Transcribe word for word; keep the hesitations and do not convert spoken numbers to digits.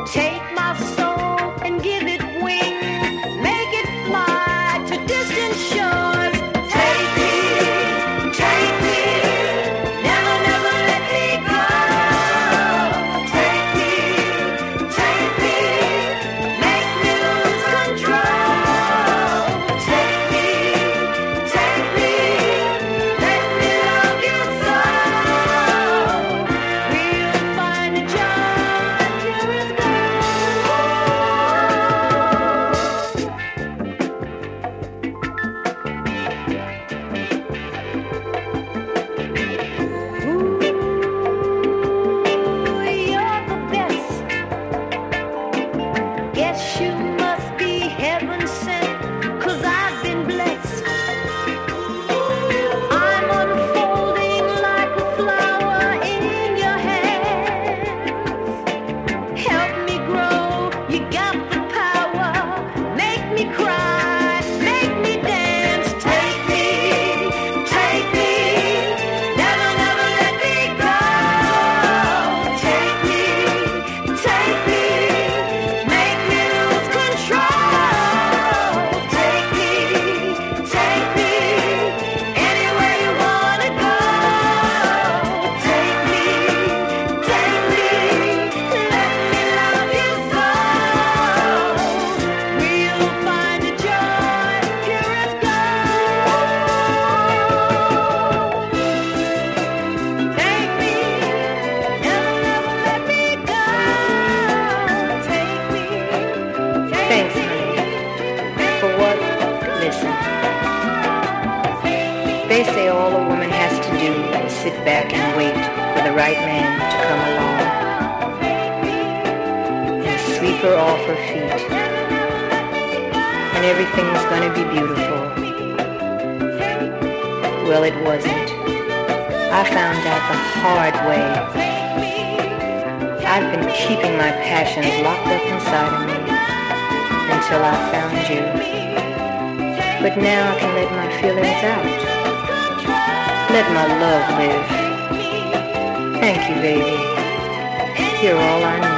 Take my soul and give it wings, make it fly to distant shores. Take me, take me, never, never let me go. Take me, take me, make me lose control. Take me, take me, let me love you so. We'll find a joy pure as Ooh, you're the best. Guess you must be heaven sent, 'cause I've been blessed. I'm unfolding like a flower in your hands. Help me grow, you got the power. Make me cry, make me dance. Take me, take me, never, never let me go. Take me, take me, make me lose control. Take me, take me, anywhere you wanna go. Take me, take me, let me love you so. We'll find a joy pure as gold. Take me, never, never let me go. Take me, take Thanks, me, honey. For what? Listen. They say all a woman has to do is sit back and wait for the right man to come along and sweep her off her feet, and everything's gonna be beautiful. Well, it wasn't. I found out the hard way. I've been keeping my passions locked up inside of me until I found you. But now I can let my feelings out. Let my love live. Thank you, baby. You're all I need.